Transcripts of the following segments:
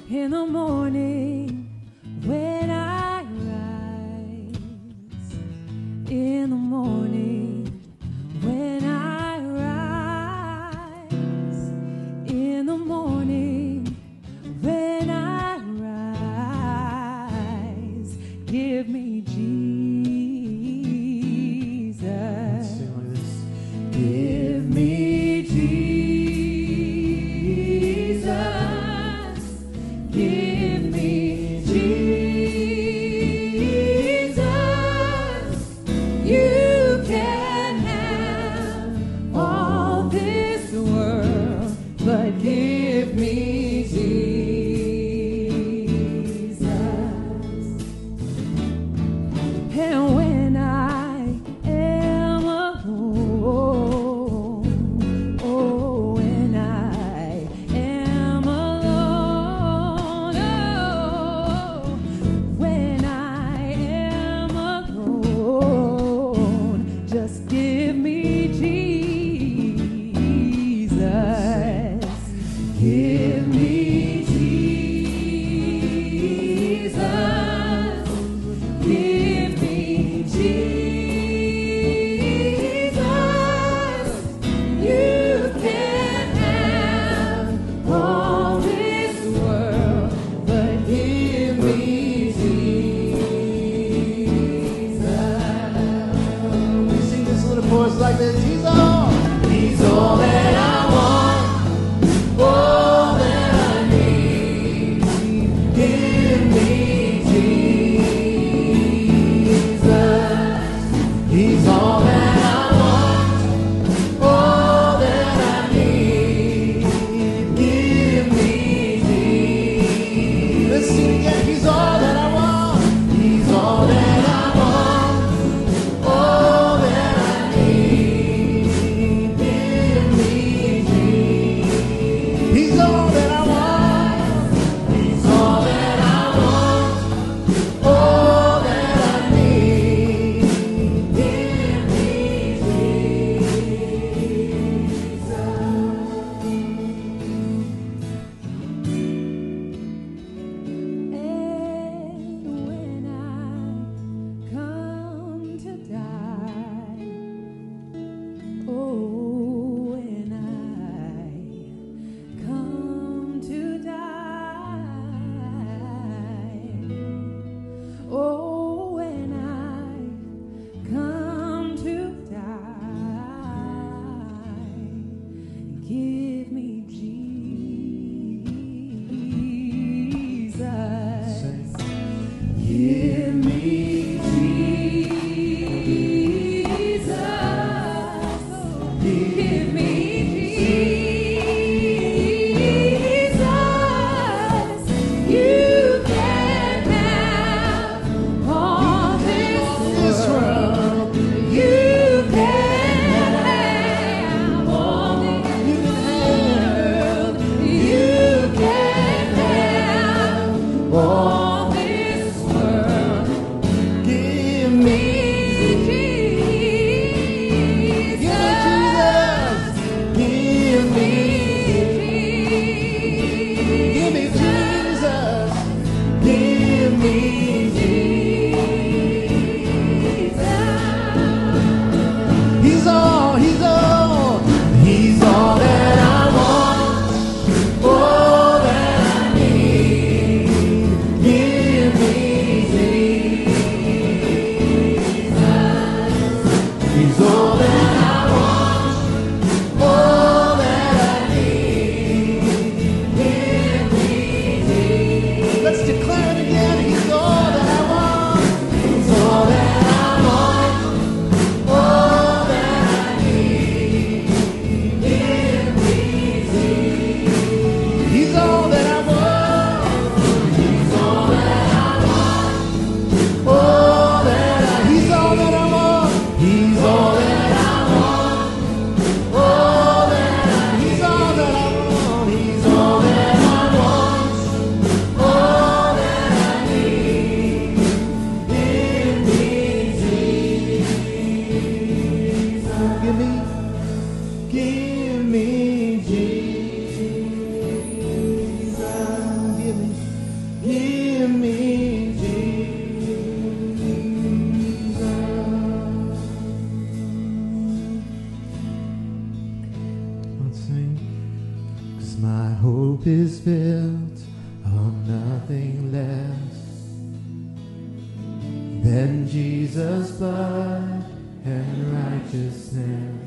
In the morning when I rise, in the morning when I rise, in the morning when I rise, give me Jesus. Give me Jesus. Give me Jesus. You can have all this world, but give me Jesus. And when I am alone, oh, when I am alone, oh, when I am alone, just give me Jesus. Give my hope is built on nothing less than Jesus' blood and righteousness.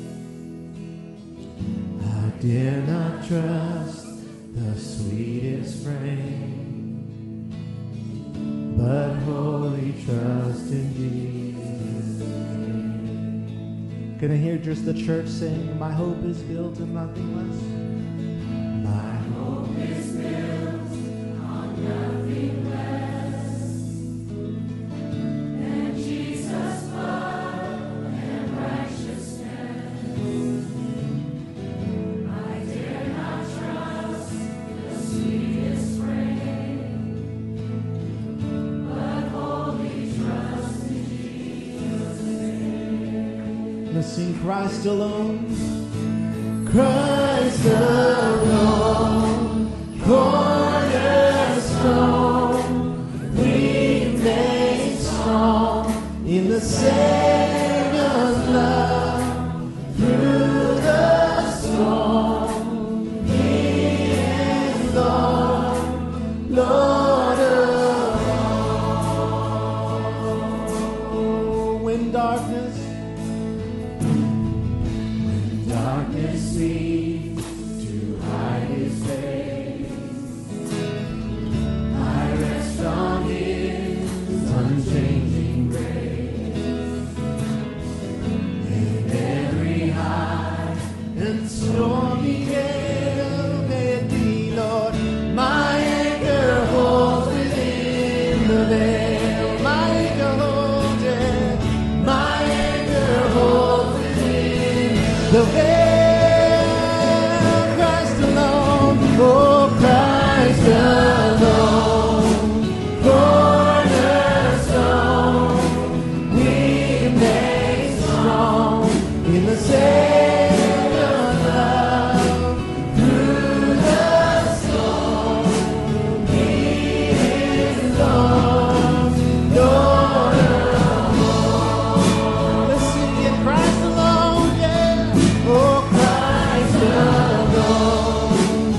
I dare not trust the sweetest frame, but wholly trust in Jesus' name. Can I hear just the church sing, my hope is built on nothing less? My hope is built on nothing less than Jesus' blood and righteousness. I dare not trust the sweetest frame, but wholly trust in Jesus' name. Let's sing Christ alone. Christ alone, cornerstone, we made strong in the Savior's love. Through the storm, He is Lord, Lord of all. When darkness seems to hide His face, I rest on His unchanging grace. In every high and stormy gale, may it be, Lord, my anchor holds within the veil. My anchor holds it, my anchor holds within the veil. Oh, Christ alone, cornerstone, we made strong in the Savior's love. Through the storm, He is Lord, Lord of all. Let's sing it, Christ alone, yeah. Oh, Christ alone,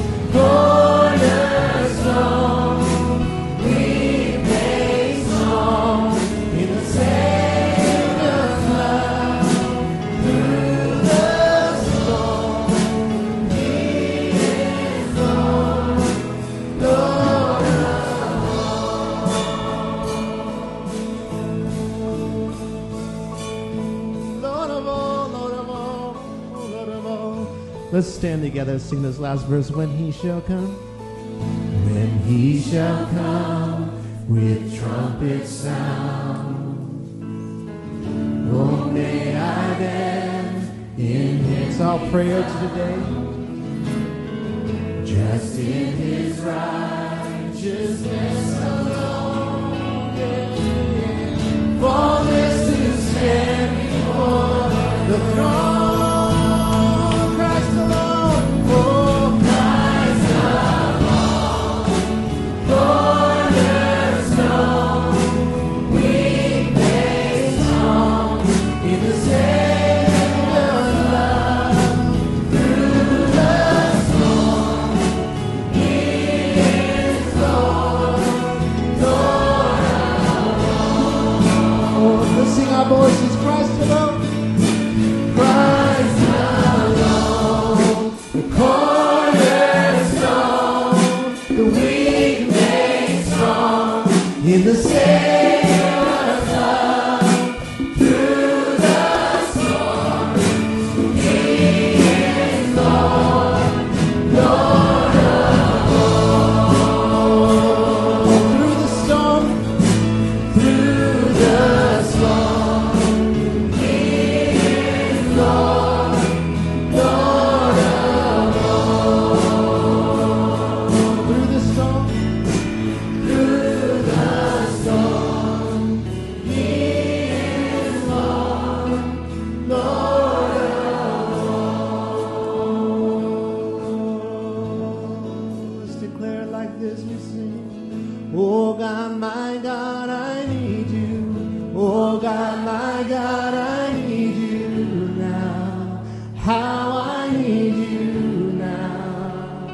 cornerstone, we made strong in the Savior's love. Through the storm, He is Lord, Lord of all. Lord of all, Lord of all, Lord of all. Let's stand together and sing this last verse. When He shall come, when He shall come with trumpet sound, oh, may I then in His, our prayer today, just in His righteousness alone, yeah, faultless to stand before the throne. Our voices, Christ alone, Christ alone, the cornerstone, the weak made strong in the Savior's love. Through the storm, He is Lord, Lord of all. Through the storm, through the storm, oh God, my God, I need you. Oh God, my God, I need you now. How I need you now.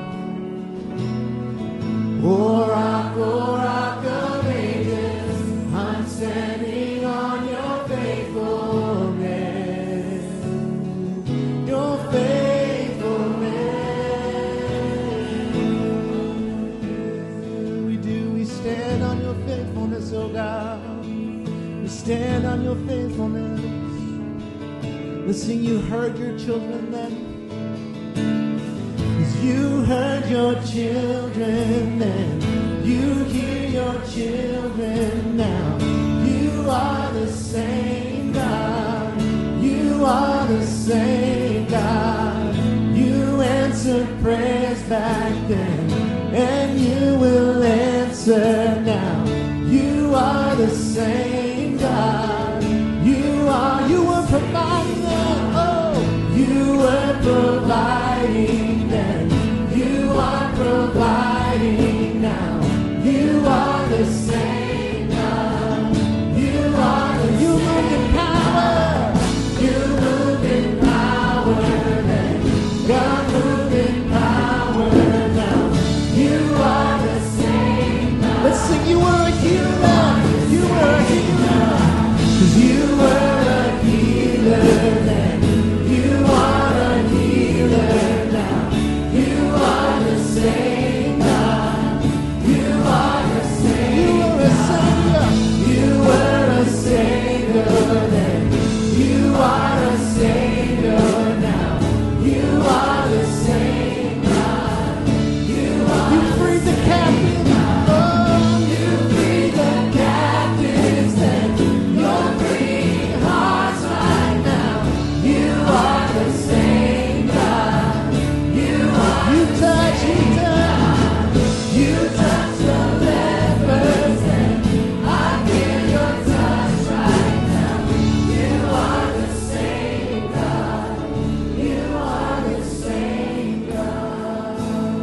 stand on your faithfulness. Listen, you heard your children then. 'Cause you heard your children then. You hear your children now. You are the same God. You are the same God. You answered prayers back then, and you will answer now. You are the same God. You were providing then. Oh, you were providing then. You are providing now. You are the same God. You are the You move in power. You move in power then. God move in power now. You are the same God. Let's sing. You were a healer. You were a healer. 'Cause you were a healer then. You are a healer now. You are the same God. You are the same. You were a savior. You were a savior then. You are a savior now. You are the same God. You freed the captives. Oh, you freed the captives then. You're freeing hearts right now. You are the same God. You touch, you touch the lepers then. I feel your touch right now. You are the same God. You are the same God.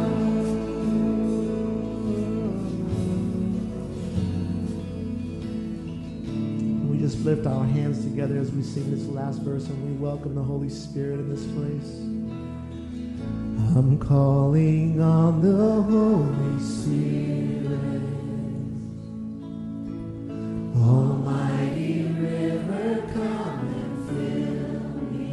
We just lift our hands together as we sing this last verse, and we welcome the Holy Spirit in this place. I'm calling on the Holy Spirit, almighty river, come and fill me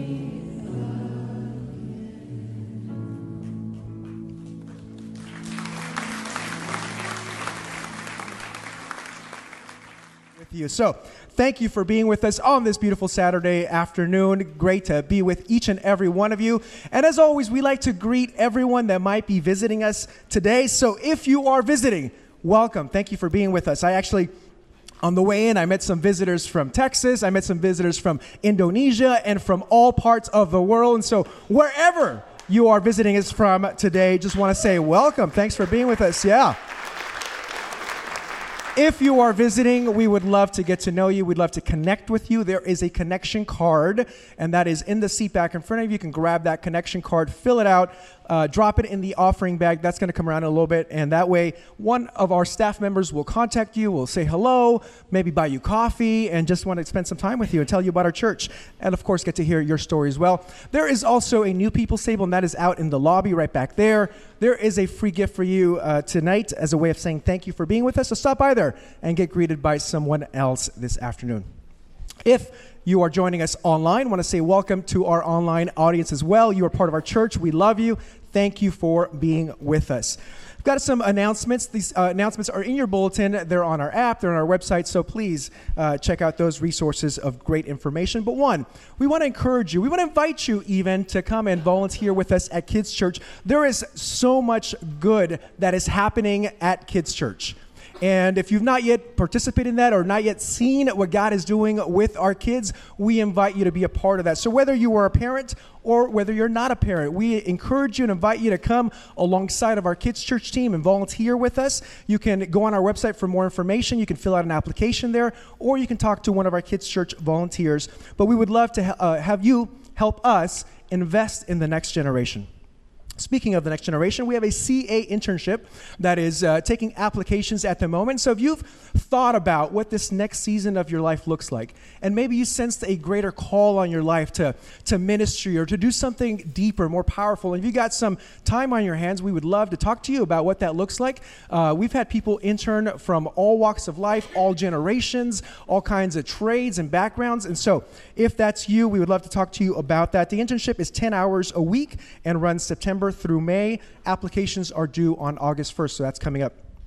with you. So thank you for being with us on this beautiful Saturday afternoon. Great to be with each and every one of you. And as always, we like to greet everyone that might be visiting us today. So if you are visiting, welcome. Thank you for being with us. On the way in, I met some visitors from Texas. I met some visitors from Indonesia and from all parts of the world. And so wherever you are visiting us from today, just want to say welcome. Thanks for being with us. Yeah. If you are visiting, we would love to get to know you. We'd love to connect with you. There is a connection card, and that is in the seat back in front of you. You can grab that connection card, fill it out, drop it in the offering bag. That's going to come around in a little bit, and that way one of our staff members will contact you, will say hello, maybe buy you coffee, and just want to spend some time with you and tell you about our church, and of course get to hear your story as well. There is also a new people's table, and that is out in the lobby right back there. There is a free gift for you tonight as a way of saying thank you for being with us. So stop by there and get greeted by someone else this afternoon. If you are joining us online, I want to say welcome to our online audience as well. You are part of our church. We love you. Thank you for being with us. We've got some announcements. These announcements are in your bulletin. They're on our app. They're on our website. So please check out those resources of great information. But one, we want to encourage you. We want to invite you even to come and volunteer with us at Kids Church. There is so much good that is happening at Kids Church. And if you've not yet participated in that or not yet seen what God is doing with our kids, we invite you to be a part of that. So whether you are a parent or whether you're not a parent, we encourage you and invite you to come alongside of our Kids Church team and volunteer with us. You can go on our website for more information. You can fill out an application there, or you can talk to one of our Kids Church volunteers. But we would love to have you help us invest in the next generation. Speaking of the next generation, we have a CA internship that is taking applications at the moment. So if you've thought about what this next season of your life looks like, and maybe you sensed a greater call on your life to ministry or to do something deeper, more powerful, and if you got some time on your hands, we would love to talk to you about what that looks like. We've had people intern from all walks of life, all generations, all kinds of trades and backgrounds. And so if that's you, we would love to talk to you about that. The internship is 10 hours a week and runs September through May. Applications are due on August 1st, so that's coming up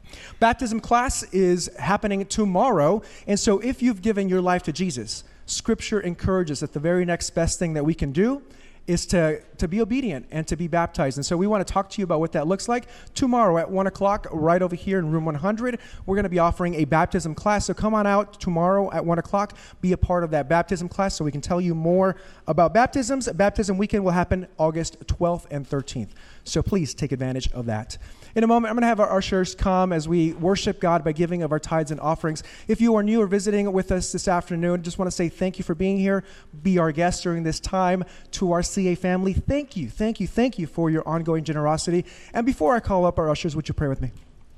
Baptism class is happening tomorrow, and so if you've given your life to Jesus, Scripture encourages that the very next best thing that we can do is to be obedient and to be baptized. And so we want to talk to you about what that looks like. Tomorrow at 1 o'clock, right over here in room 100, we're going to be offering a baptism class. So come on out tomorrow at 1 o'clock, be a part of that baptism class so we can tell you more about baptisms. Baptism weekend will happen August 12th and 13th. So please take advantage of that. In a moment, I'm going to have our ushers come as we worship God by giving of our tithes and offerings. If you are new or visiting with us this afternoon, just want to say thank you for being here. Be our guest during this time. To our CA family, thank you for your ongoing generosity. And before I call up our ushers, would you pray with me?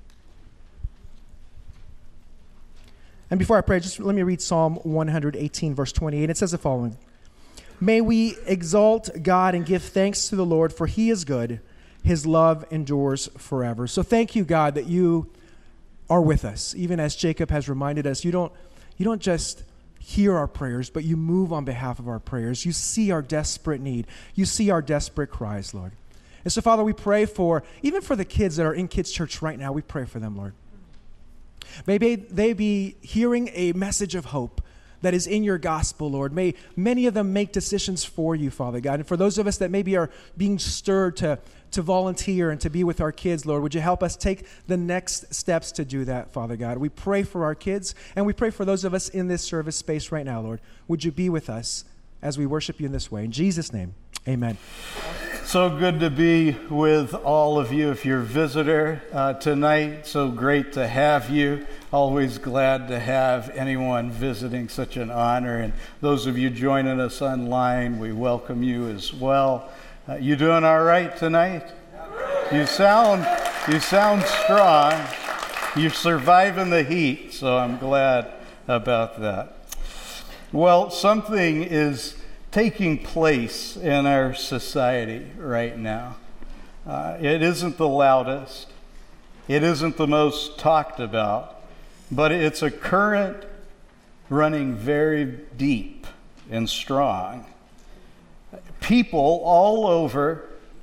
And before I pray, just let me read Psalm 118, verse 28. It says the following: May we exalt God and give thanks to the Lord, for he is good. His love endures forever. So thank you, God, that you are with us. Even as Jacob has reminded us, you don't just hear our prayers, but you move on behalf of our prayers. You see our desperate need. You see our desperate cries, Lord. And so, Father, we pray even for the kids that are in Kids Church right now, we pray for them, Lord. May they be hearing a message of hope that is in your gospel, Lord. May many of them make decisions for you, Father God. And for those of us that maybe are being stirred to volunteer and to be with our kids, Lord, would you help us take the next steps to do that, Father God? We pray for our kids, and we pray for those of us in this service space right now, Lord. Would you be with us as we worship you in this way? In Jesus' name, amen. So good to be with all of you. If you're a visitor tonight, so great to have you. Always glad to have anyone visiting, such an honor. And those of you joining us online, we welcome you as well. You doing all right tonight? You sound strong. You're surviving the heat, so I'm glad about that. Well, something is taking place in our society right now. It isn't the loudest. It isn't the most talked about, but it's a current running very deep and strong. People all over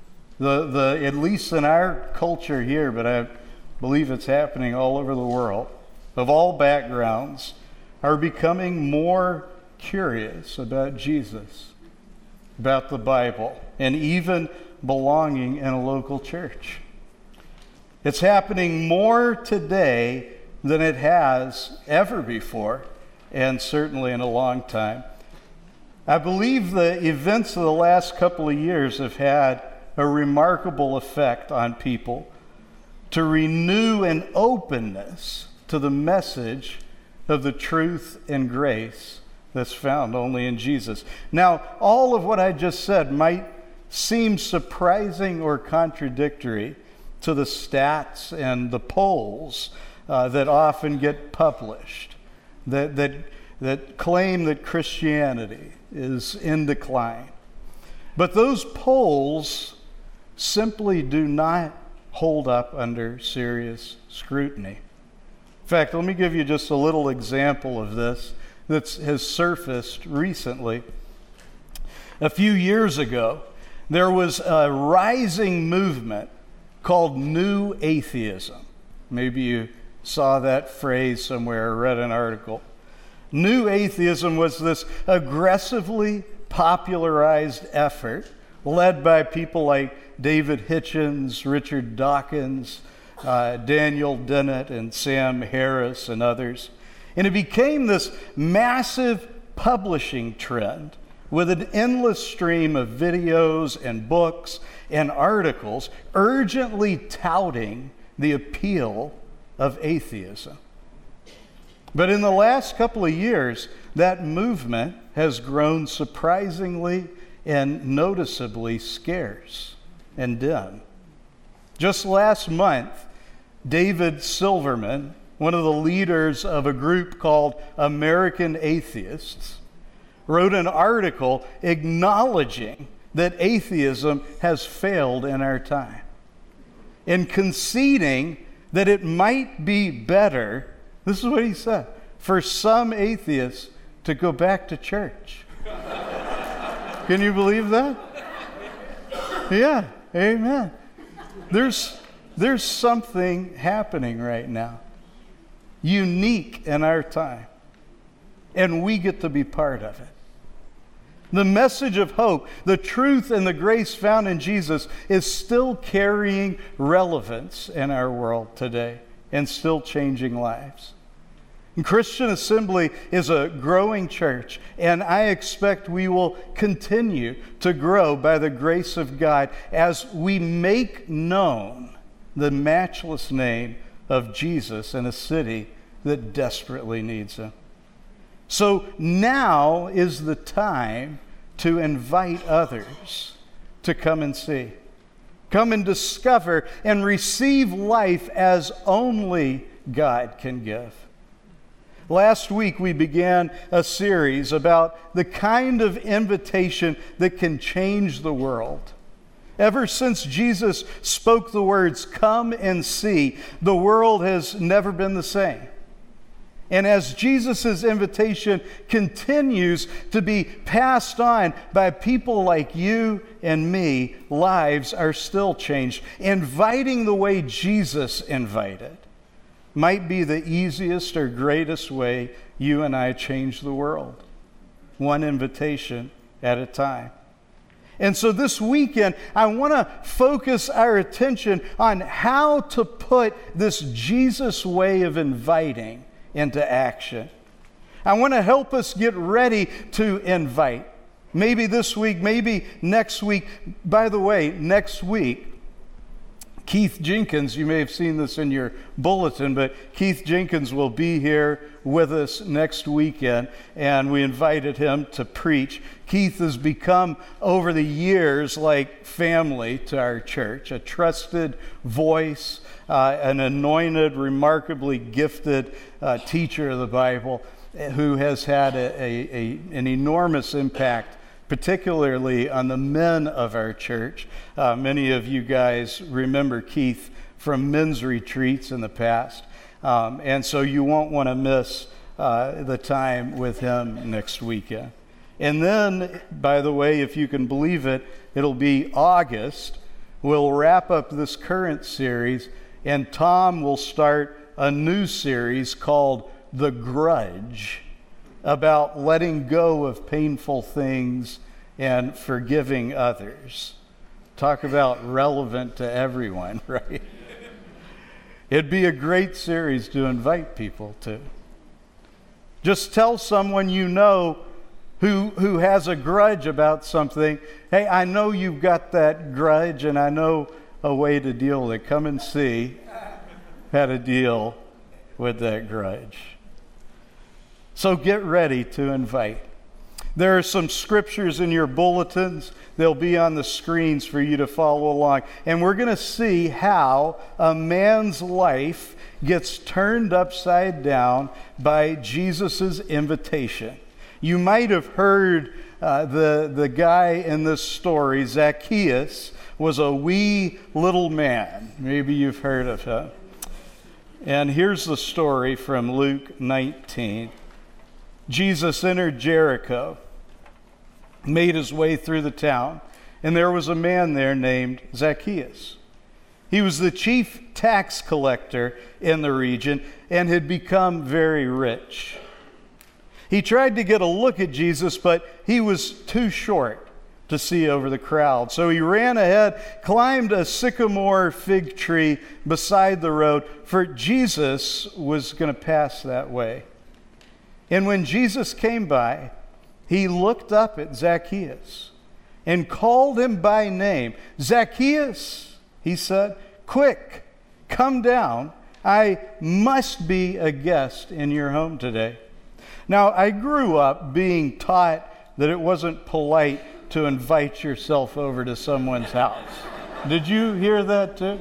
at least in our culture here, but I believe it's happening all over the world, of all backgrounds, are becoming more curious about Jesus, about the Bible, and even belonging in a local church. It's happening more today than it has ever before, and certainly in a long time. I believe the events of the last couple of years have had a remarkable effect on people to renew an openness to the message of the truth and grace that's found only in Jesus. Now, all of what I just said might seem surprising or contradictory to the stats and the polls that often get published, that claim that Christianity is in decline. But those polls simply do not hold up under serious scrutiny. In fact, let me give you just a little example of this that has surfaced recently. A few years ago, there was a rising movement called New Atheism. Maybe you saw that phrase somewhere or read an article. New Atheism was this aggressively popularized effort led by people like David Hitchens, Richard Dawkins, Daniel Dennett, and Sam Harris, and others. And it became this massive publishing trend with an endless stream of videos and books and articles urgently touting the appeal of atheism. But in the last couple of years, that movement has grown surprisingly and noticeably scarce and dim. Just last month, David Silverman, one of the leaders of a group called American Atheists, wrote an article acknowledging that atheism has failed in our time and conceding that it might be better, this is what he said, for some atheists to go back to church. Can you believe that? Yeah, amen. There's There's something happening right now, unique in our time, and we get to be part of it. The message of hope, the truth and the grace found in Jesus is still carrying relevance in our world today and still changing lives. And Christian Assembly is a growing church, and I expect we will continue to grow by the grace of God as we make known the matchless name of Jesus in a city that desperately needs Him. So now is the time to invite others to come and see. Come and discover and receive life as only God can give. Last week we began a series about the kind of invitation that can change the world. Ever since Jesus spoke the words, "Come and see," the world has never been the same. And as Jesus' invitation continues to be passed on by people like you and me, lives are still changed. Inviting the way Jesus invited might be the easiest or greatest way you and I change the world, one invitation at a time. And so this weekend, I want to focus our attention on how to put this Jesus way of inviting into action. I want to help us get ready to invite. Maybe this week, maybe next week. By the way, next week, Keith Jenkins, you may have seen this in your bulletin, but Keith Jenkins will be here with us next weekend, and we invited him to preach. Keith has become, over the years, like family to our church, a trusted voice, an anointed, remarkably gifted teacher of the Bible who has had an enormous impact, particularly on the men of our church. Many of you guys remember Keith from men's retreats in the past, and so you won't want to miss the time with him next weekend. And then, by the way, if you can believe it, it'll be August. We'll wrap up this current series, and Tom will start a new series called The Grudge, about letting go of painful things and forgiving others. Talk about relevant to everyone, right? It'd be a great series to invite people to. Just tell someone you know who has a grudge about something, "Hey, I know you've got that grudge, and I know a way to deal with it. Come and see how to deal with that grudge." So get ready to invite. There are some scriptures in your bulletins. They'll be on the screens for you to follow along. And we're going to see how a man's life gets turned upside down by Jesus' invitation. You might have heard the guy in this story, Zacchaeus, was a wee little man. Maybe you've heard of him. And here's the story from Luke 19. Jesus entered Jericho, made his way through the town, and there was a man there named Zacchaeus. He was the chief tax collector in the region and had become very rich. He tried to get a look at Jesus, but he was too short to see over the crowd. So he ran ahead, climbed a sycamore fig tree beside the road, for Jesus was going to pass that way. And when Jesus came by, he looked up at Zacchaeus and called him by name. "Zacchaeus," he said, "quick, come down. I must be a guest in your home today." Now, I grew up being taught that it wasn't polite to invite yourself over to someone's house. Did you hear that too?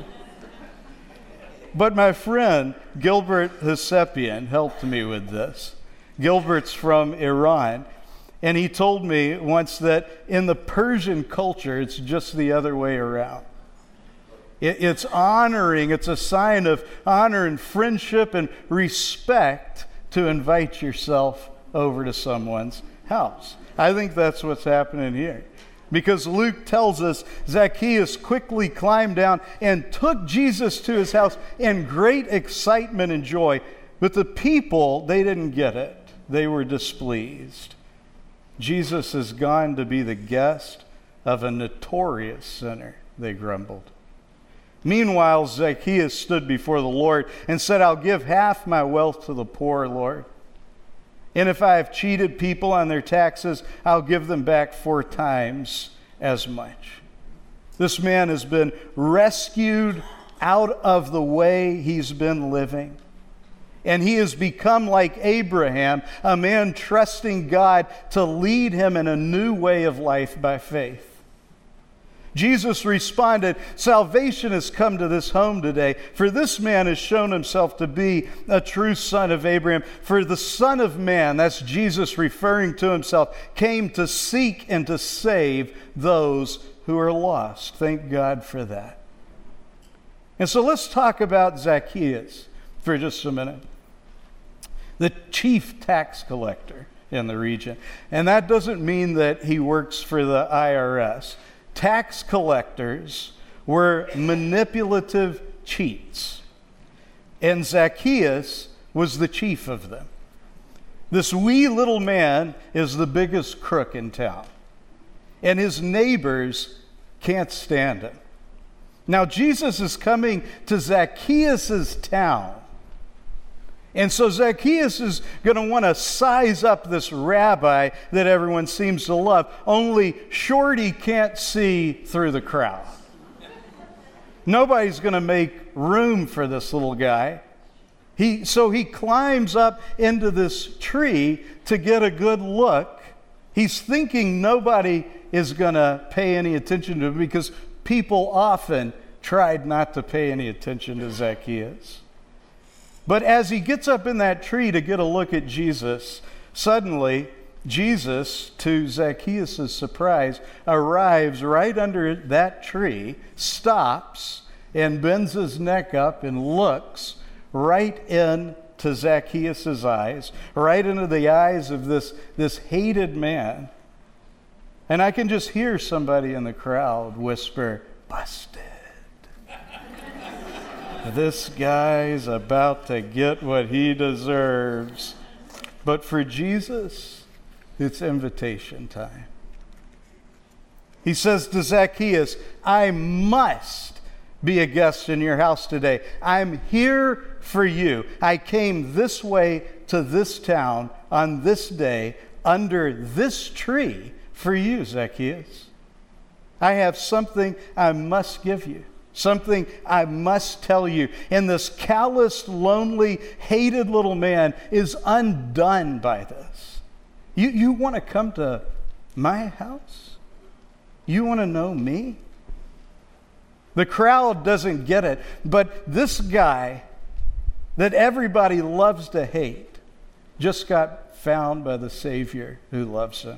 But my friend, Gilbert Hesepian, helped me with this. Gilbert's from Iran, and he told me once that in the Persian culture, it's just the other way around. It's honoring, it's a sign of honor and friendship and respect to invite yourself over to someone's house. I think that's what's happening here. Because Luke tells us Zacchaeus quickly climbed down and took Jesus to his house in great excitement and joy. But the people, they didn't get it. They were displeased. Jesus has gone to be the guest of a notorious sinner, they grumbled. Meanwhile, Zacchaeus stood before the Lord and said, I'll give half my wealth to the poor, Lord. And if I have cheated people on their taxes, I'll give them back 4 times as much. This man has been rescued out of the way he's been living. And he has become like Abraham, a man trusting God to lead him in a new way of life by faith. Jesus responded, salvation has come to this home today, for this man has shown himself to be a true son of Abraham. For the Son of Man, that's Jesus referring to himself, came to seek and to save those who are lost. Thank God for that. And so let's talk about Zacchaeus for just a minute. The chief tax collector in the region. And that doesn't mean that he works for the IRS. Tax collectors were manipulative cheats, and Zacchaeus was the chief of them. This wee little man is the biggest crook in town, and his neighbors can't stand him. Now, Jesus is coming to Zacchaeus' town. And so Zacchaeus is going to want to size up this rabbi that everyone seems to love, only Shorty can't see through the crowd. Nobody's going to make room for this little guy. So he climbs up into this tree to get a good look. He's thinking nobody is going to pay any attention to him because people often tried not to pay any attention to Zacchaeus. But as he gets up in that tree to get a look at Jesus, suddenly Jesus, to Zacchaeus' surprise, arrives right under that tree, stops, and bends his neck up and looks right into Zacchaeus' eyes, right into the eyes of this hated man. And I can just hear somebody in the crowd whisper, busted. This guy's about to get what he deserves. But for Jesus, it's invitation time. He says to Zacchaeus, I must be a guest in your house today. I'm here for you. I came this way to this town on this day under this tree for you, Zacchaeus. I have something I must give you. Something I must tell you. And this calloused, lonely, hated little man is undone by this. You want to come to my house? You want to know me? The crowd doesn't get it, but this guy that everybody loves to hate just got found by the Savior who loves him.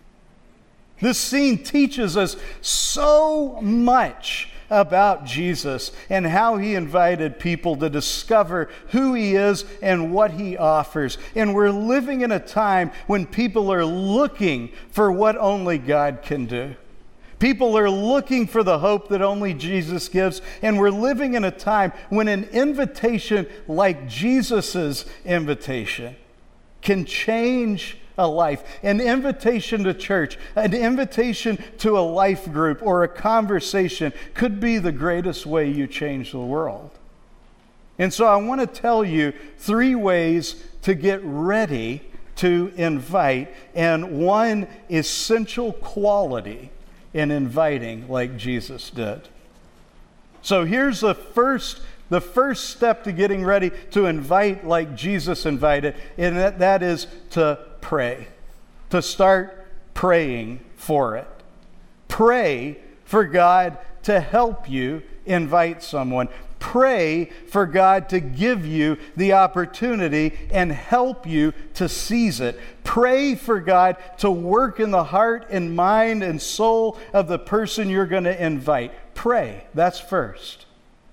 This scene teaches us so much about Jesus and how he invited people to discover who he is and what he offers. And we're living in a time when people are looking for what only God can do. People are looking for the hope that only Jesus gives. And we're living in a time when an invitation like Jesus's invitation can change a life, an invitation to church, an invitation to a life group or a conversation could be the greatest way you change the world. And so I want to tell you 3 ways to get ready to invite, and one essential quality in inviting like Jesus did. So here's the first step to getting ready to invite like Jesus invited, and that is to pray, to start praying for it. Pray for God to help you invite someone. Pray for God to give you the opportunity and help you to seize it. Pray for God to work in the heart and mind and soul of the person you're going to invite. Pray. That's first.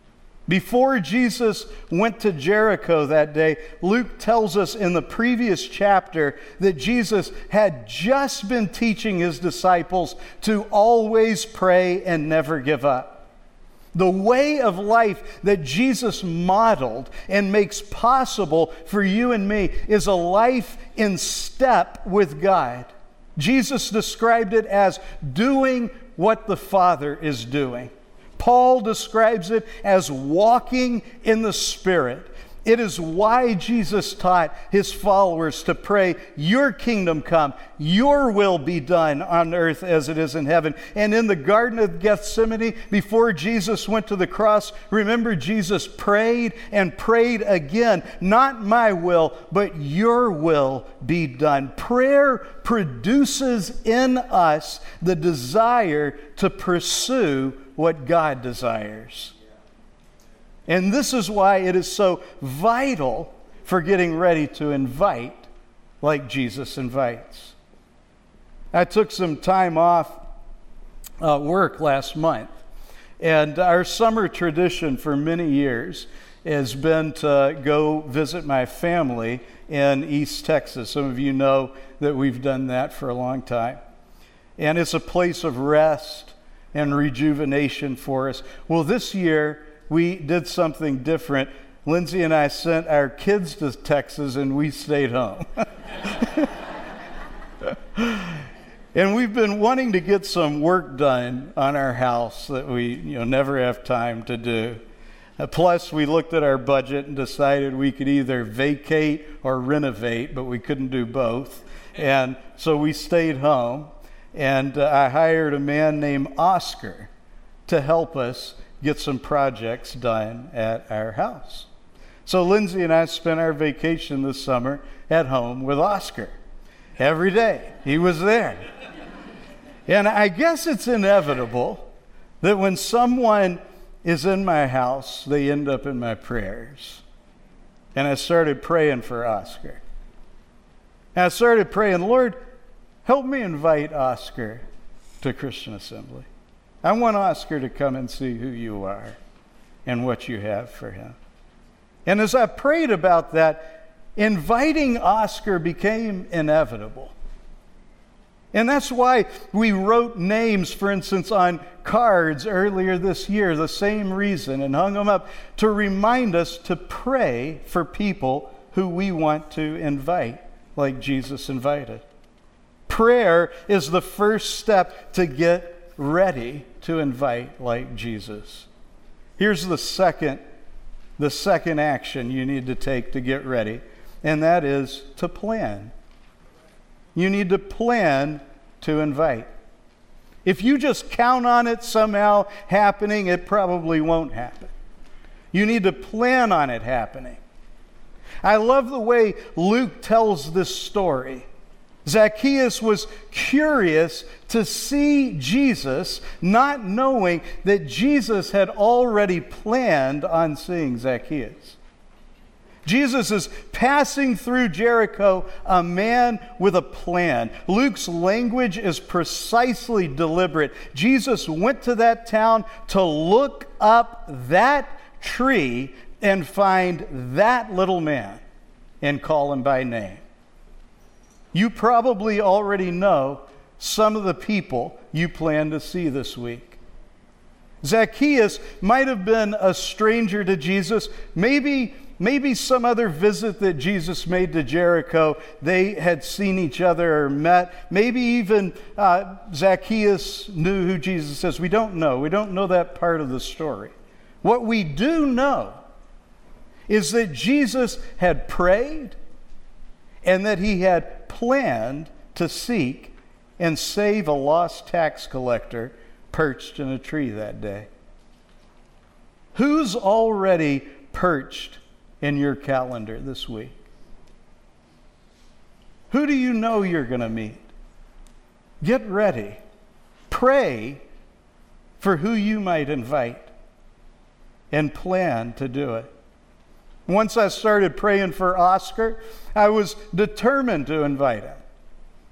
Before Jesus went to Jericho that day, Luke tells us in the previous chapter that Jesus had just been teaching his disciples to always pray and never give up. The way of life that Jesus modeled and makes possible for you and me is a life in step with God. Jesus described it as doing what the Father is doing. Paul describes it as walking in the Spirit. It is why Jesus taught his followers to pray, "Your kingdom come, your will be done on earth as it is in heaven." And in the Garden of Gethsemane, before Jesus went to the cross, remember Jesus prayed and prayed again, "Not my will, but your will be done." Prayer produces in us the desire to pursue what God desires. And this is why it is so vital for getting ready to invite like Jesus invites. I took some time off work last month, and our summer tradition for many years has been to go visit my family in East Texas. Some of you know that we've done that for a long time. And it's a place of rest and rejuvenation for us. Well, this year we did something different. Lindsay and I sent our kids to Texas and we stayed home. And we've been wanting to get some work done on our house that we never have time to do. Plus, we looked at our budget and decided we could either vacate or renovate, but we couldn't do both. And so we stayed home. And I hired a man named Oscar to help us get some projects done at our house. So Lindsay and I spent our vacation this summer at home with Oscar. Every day he was there. And I guess it's inevitable that when someone is in my house, they end up in my prayers. And I started praying for Oscar. And I started praying, "Lord, help me invite Oscar to Christian Assembly. I want Oscar to come and see who you are and what you have for him." And as I prayed about that, inviting Oscar became inevitable. And that's why we wrote names, for instance, on cards earlier this year, the same reason, and hung them up to remind us to pray for people who we want to invite, like Jesus invited. Prayer is the first step to get ready to invite like Jesus. Here's the second action you need to take to get ready, and that is to plan. You need to plan to invite. If you just count on it somehow happening, it probably won't happen. You need to plan on it happening. I love the way Luke tells this story. Zacchaeus was curious to see Jesus, not knowing that Jesus had already planned on seeing Zacchaeus. Jesus is passing through Jericho, a man with a plan. Luke's language is precisely deliberate. Jesus went to that town to look up that tree and find that little man and call him by name. You probably already know some of the people you plan to see this week. Zacchaeus might have been a stranger to Jesus. Maybe some other visit that Jesus made to Jericho, they had seen each other or met. Maybe even Zacchaeus knew who Jesus is. We don't know. We don't know that part of the story. What we do know is that Jesus had prayed and that he had planned to seek and save a lost tax collector perched in a tree that day. Who's already perched in your calendar this week? Who do you know you're going to meet? Get ready. Pray for who you might invite and plan to do it. Once I started praying for Oscar, I was determined to invite him.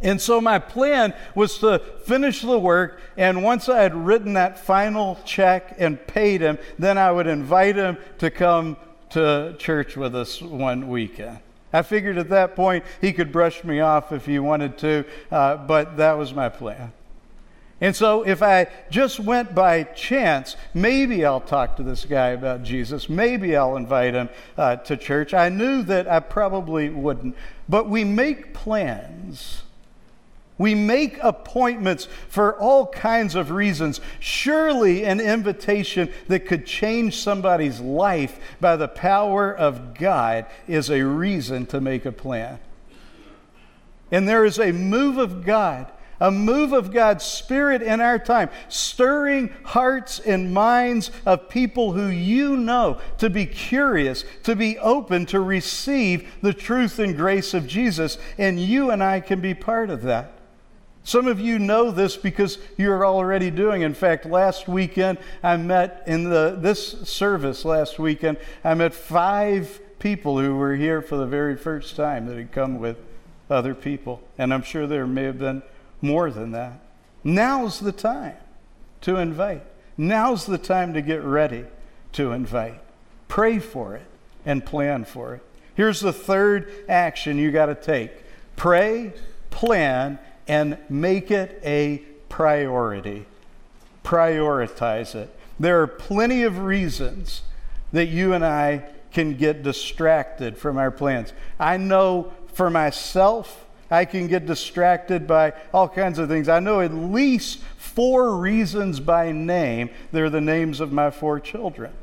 And so my plan was to finish the work, and once I had written that final check and paid him, then I would invite him to come to church with us one weekend. I figured at that point he could brush me off if he wanted to, but that was my plan. And so if I just went by chance, maybe I'll talk to this guy about Jesus. Maybe I'll invite him to church. I knew that I probably wouldn't. But we make plans. We make appointments for all kinds of reasons. Surely an invitation that could change somebody's life by the power of God is a reason to make a plan. And there is a move of God, a move of God's Spirit in our time, stirring hearts and minds of people who you know to be curious, to be open to receive the truth and grace of Jesus. And you and I can be part of that. Some of you know this because you're already doing. In fact, last weekend, I met in this service last weekend, I met 5 people who were here for the very first time that had come with other people. And I'm sure there may have been more than that. Now's the time to invite. Now's the time to get ready to invite. Pray for it and plan for it. Here's the third action you got to take. Pray, plan, and make it a priority. Prioritize it. There are plenty of reasons that you and I can get distracted from our plans. I know for myself, I can get distracted by all kinds of things. I know at least 4 reasons by name. They're the names of my 4 children.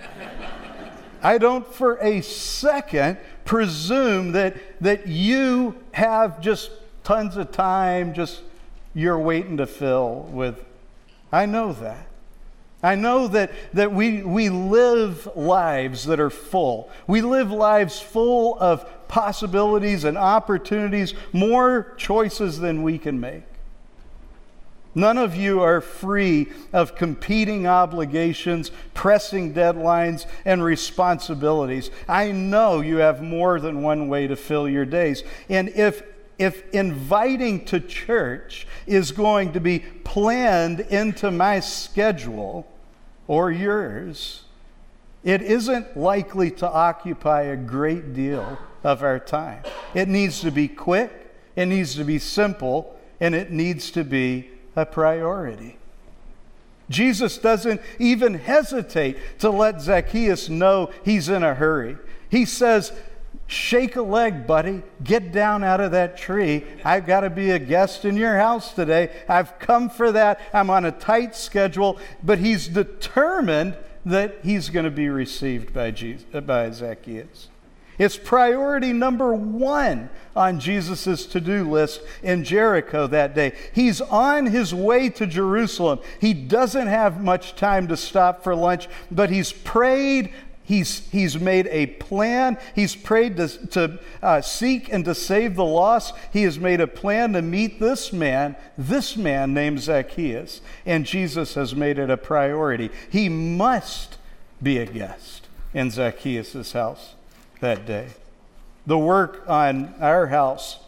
I don't for a second presume that you have just tons of time, just you're waiting to fill with. I know that. I know that we live lives that are full. We live lives full of possibilities and opportunities, more choices than we can make. None of you are free of competing obligations, pressing deadlines, and responsibilities. I know you have more than one way to fill your days. And if inviting to church is going to be planned into my schedule or yours, it isn't likely to occupy a great deal of our time. It needs to be quick, it needs to be simple, and it needs to be a priority. Jesus doesn't even hesitate to let Zacchaeus know he's in a hurry. He says, "Shake a leg, buddy. Get down out of that tree. I've got to be a guest in your house today. I've come for that. I'm on a tight schedule." But he's determined that he's going to be received by Zacchaeus. It's priority number 1 on Jesus' to-do list in Jericho that day. He's on his way to Jerusalem. He doesn't have much time to stop for lunch, but he's prayed. He's made a plan. He's prayed to seek and to save the lost. He has made a plan to meet this man named Zacchaeus. And Jesus has made it a priority. He must be a guest in Zacchaeus' house that day. The work on our house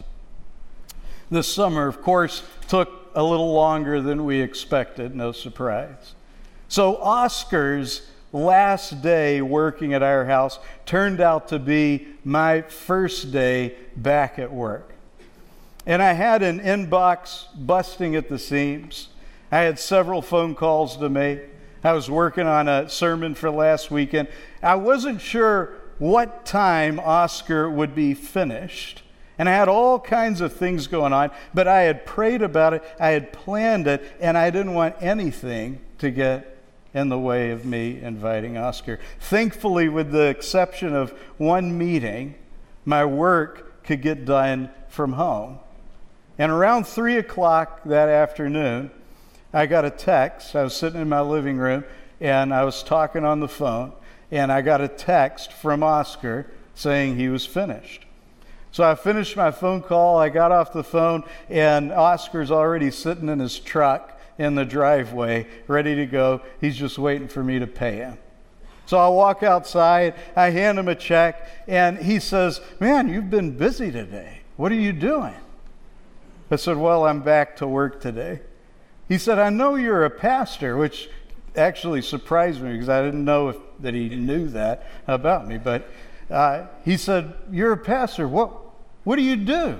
this summer, of course, took a little longer than we expected, no surprise. So Oscar's last day working at our house turned out to be my first day back at work. And I had an inbox busting at the seams. I had several phone calls to make. I was working on a sermon for last weekend. I wasn't sure what time Oscar would be finished. And I had all kinds of things going on, but I had prayed about it, I had planned it, and I didn't want anything to get in the way of me inviting Oscar. Thankfully, with the exception of one meeting, my work could get done from home. And around 3 o'clock that afternoon, I got a text. I was sitting in my living room, and I was talking on the phone, and I got a text from Oscar saying he was finished. So I finished my phone call, I got off the phone, and Oscar's already sitting in his truck in the driveway, ready to go. He's just waiting for me to pay him. So I walk outside, I hand him a check, and he says, "Man, you've been busy today. What are you doing?" I said, well, I'm back to work today. He said, I know you're a pastor, which actually surprised me because I didn't know that he knew that about me. But he said, you're a pastor. What do you do?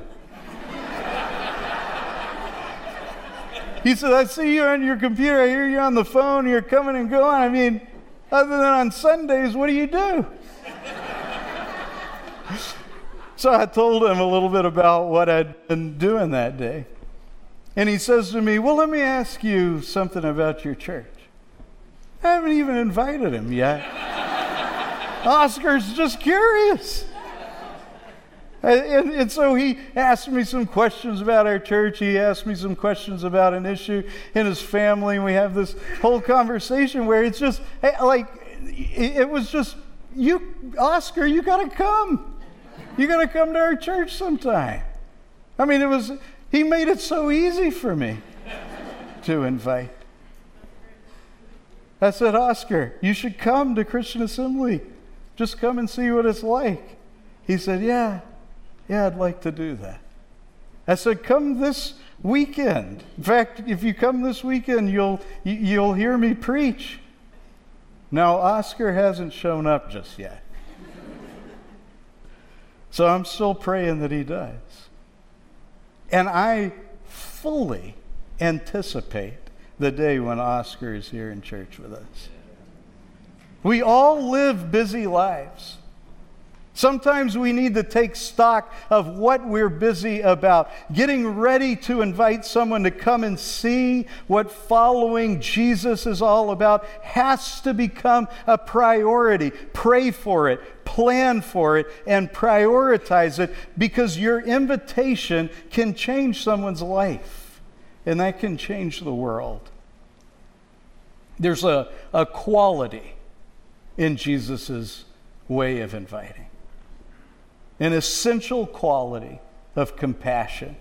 He said, I see you on your computer. I hear you on the phone. You're coming and going. I mean, other than on Sundays, what do you do? So I told him a little bit about what I'd been doing that day. And he says to me, well, let me ask you something about your church. I haven't even invited him yet. Oscar's just curious. And so he asked me some questions about our church. He asked me some questions about an issue in his family. And we have this whole conversation where it's just like, it was just, Oscar, you got to come. You got to come to our church sometime. I mean, he made it so easy for me to invite. I said, Oscar, you should come to Christian Assembly. Just come and see what it's like. He said, yeah, I'd like to do that. I said, come this weekend. In fact, if you come this weekend, you'll hear me preach. Now, Oscar hasn't shown up just yet. So I'm still praying that he does. And I fully anticipate the day when Oscar is here in church with us. We all live busy lives. Sometimes we need to take stock of what we're busy about, getting ready to invite someone to come and see what following Jesus is all about has to become a priority. Pray for it, plan for it, and prioritize it, because your invitation can change someone's life, and that can change the world. There's a quality in Jesus' way of inviting. An essential quality of compassion.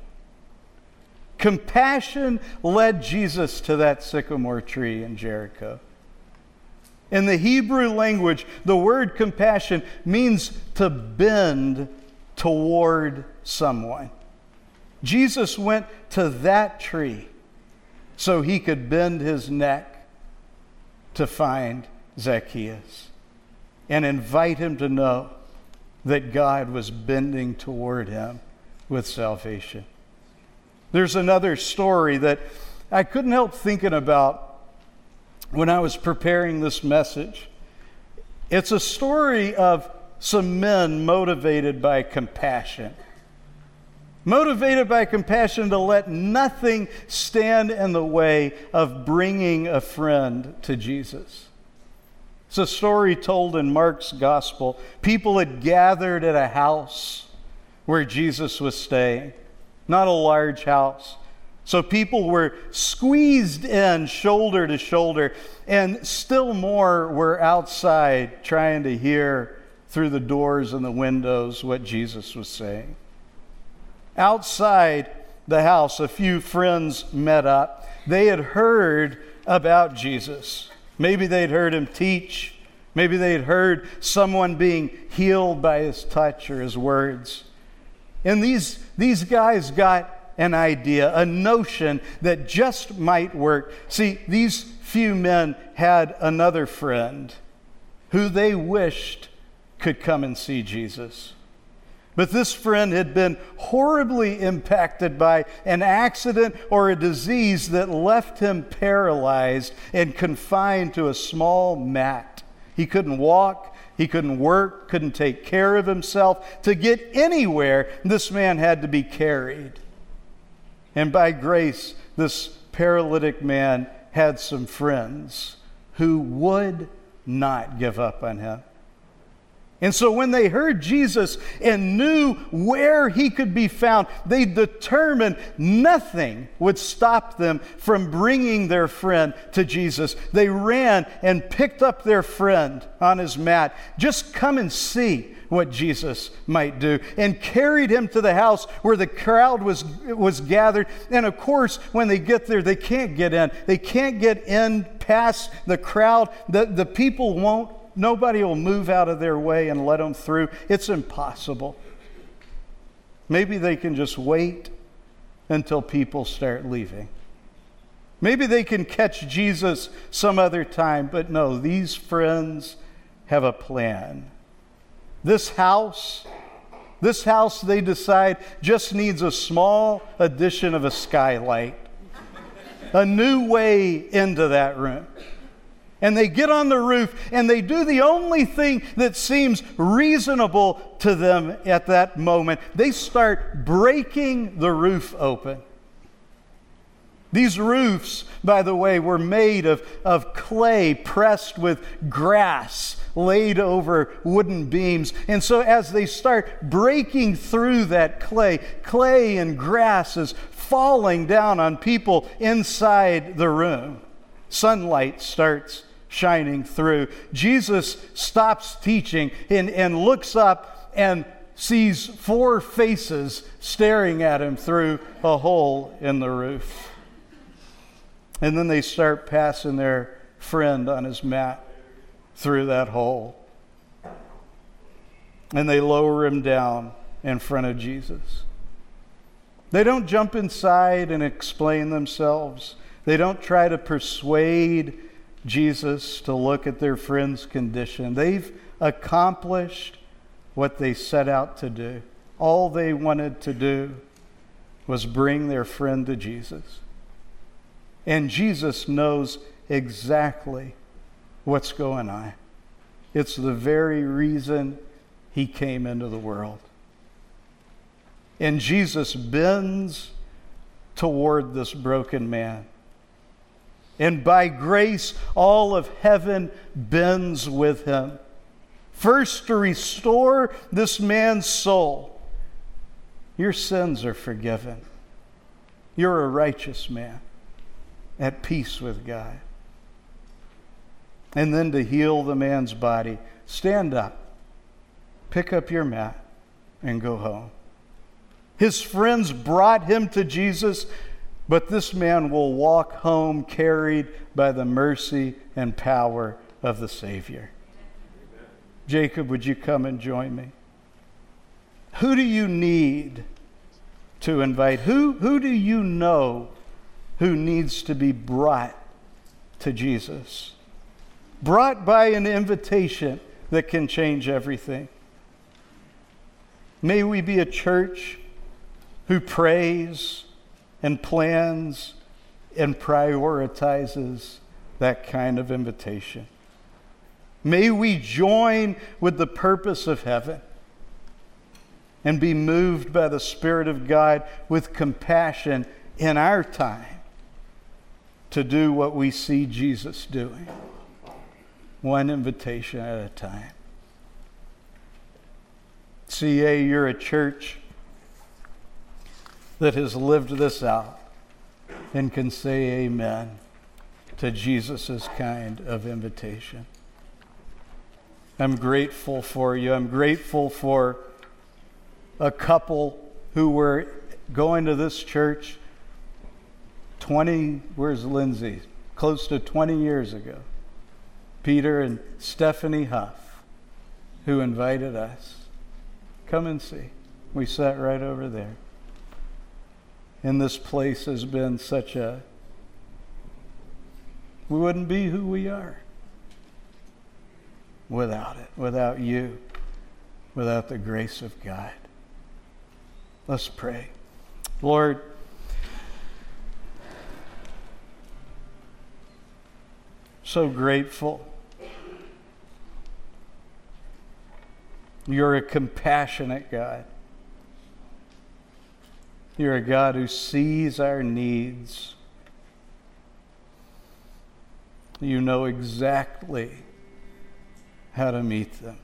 Compassion led Jesus to that sycamore tree in Jericho. In the Hebrew language, the word compassion means to bend toward someone. Jesus went to that tree so he could bend his neck to find Zacchaeus and invite him to know that God was bending toward him with salvation. There's another story that I couldn't help thinking about when I was preparing this message. It's a story of some men motivated by compassion. Motivated by compassion to let nothing stand in the way of bringing a friend to Jesus. It's a story told in Mark's gospel. People had gathered at a house where Jesus was staying, not a large house. So people were squeezed in shoulder to shoulder, and still more were outside trying to hear through the doors and the windows what Jesus was saying. Outside the house, a few friends met up. They had heard about Jesus. Maybe they'd heard him teach. Maybe they'd heard someone being healed by his touch or his words. And these guys got an idea, a notion that just might work. See, these few men had another friend who they wished could come and see Jesus. But this friend had been horribly impacted by an accident or a disease that left him paralyzed and confined to a small mat. He couldn't walk, he couldn't work, couldn't take care of himself. To get anywhere, this man had to be carried. And by grace, this paralytic man had some friends who would not give up on him. And so when they heard Jesus and knew where he could be found, they determined nothing would stop them from bringing their friend to Jesus. They ran and picked up their friend on his mat. Just come and see what Jesus might do, and carried him to the house where the crowd was gathered. And of course, when they get there, they can't get in. They can't get in past the crowd. The people won't. Nobody will move out of their way and let them through. It's impossible. Maybe they can just wait until people start leaving. Maybe they can catch Jesus some other time, but no, these friends have a plan. This house, they decide, just needs a small addition of a skylight, a new way into that room. And they get on the roof and they do the only thing that seems reasonable to them at that moment. They start breaking the roof open. These roofs, by the way, were made of clay pressed with grass laid over wooden beams. And so as they start breaking through that clay and grass is falling down on people inside the room. Sunlight starts shining through. Jesus stops teaching and looks up and sees 4 faces staring at him through a hole in the roof. And then they start passing their friend on his mat through that hole. And they lower him down in front of Jesus. They don't jump inside and explain themselves. They don't try to persuade Jesus to look at their friend's condition. They've accomplished what they set out to do. All they wanted to do was bring their friend to Jesus. And Jesus knows exactly what's going on. It's the very reason he came into the world. And Jesus bends toward this broken man. And by grace, all of heaven bends with him. First, to restore this man's soul. Your sins are forgiven. You're a righteous man, at peace with God. And then to heal the man's body. Stand up, pick up your mat, and go home. His friends brought him to Jesus, but this man will walk home carried by the mercy and power of the Savior. Amen. Jacob, would you come and join me? Who do you need to invite? Who do you know who needs to be brought to Jesus? Brought by an invitation that can change everything. May we be a church who prays and plans and prioritizes that kind of invitation. May we join with the purpose of heaven and be moved by the Spirit of God with compassion in our time to do what we see Jesus doing, one invitation at a time. CA, you're a church that has lived this out and can say amen to Jesus' kind of invitation. I'm grateful for you. I'm grateful for a couple who were going to this church where's Lindsay? Close to 20 years ago. Peter and Stephanie Huff, who invited us. Come and see. We sat right over there. And this place has been we wouldn't be who we are without it, without you, without the grace of God. Let's pray. Lord, so grateful. You're a compassionate God. You're a God who sees our needs. You know exactly how to meet them.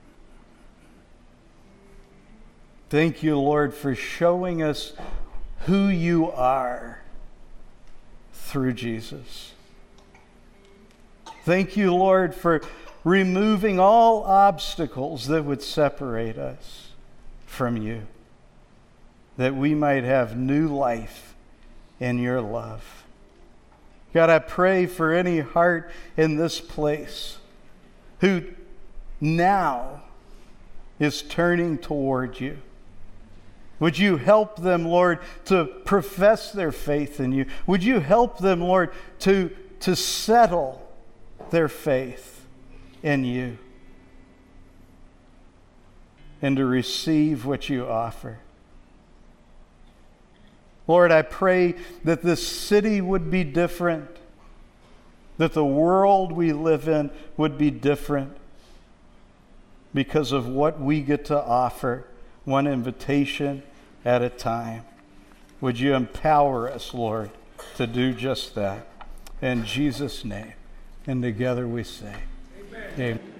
Thank you, Lord, for showing us who you are through Jesus. Thank you, Lord, for removing all obstacles that would separate us from you, that we might have new life in your love. God, I pray for any heart in this place who now is turning toward you. Would you help them, Lord, to profess their faith in you? Would you help them, Lord, to settle their faith in you and to receive what you offer? Lord, I pray that this city would be different, that the world we live in would be different because of what we get to offer, one invitation at a time. Would you empower us, Lord, to do just that? In Jesus' name. And together we say, Amen. Amen.